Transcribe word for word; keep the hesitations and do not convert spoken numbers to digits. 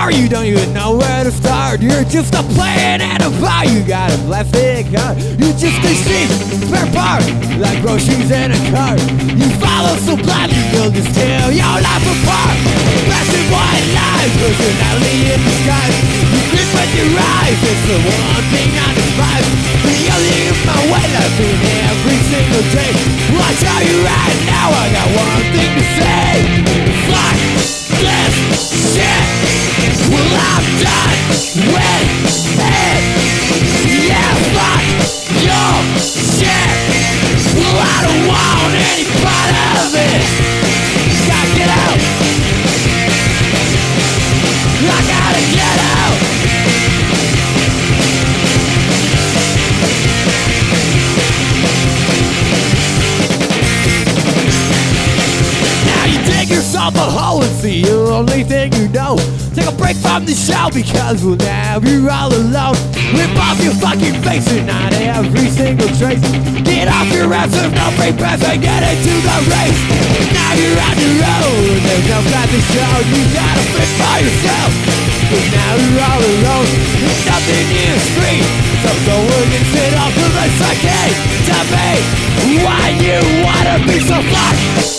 bar, you don't even know where to start. You're just a playing at a bar, you got a plastic heart. You're just a sheep, spare part, like groceries in a cart. You follow so blindly, you'll just tear your life apart. Massive white lies, personality in disguise. You grin with your eyes, it's the one thing I despise. The only in my way, life in every single day. I'll tell you right now, I got one thing to say. Fuck this shit. Well, I'm done with it. Yeah, fuck your shit. Well, I don't want any part of it. Gotta get out. I gotta get out. Now you dig yourself a hole and see the only thing you know. Take a break from the show because we'll now be all alone. Rip off your fucking face and not every single trace. Get off your ass with no free pass and get into the race. Now you're on your own, there's no plan to show. You gotta fit by yourself. But now you're all alone, there's nothing is free. So go against it all, cause it's okay to me. Why you wanna be so fucked?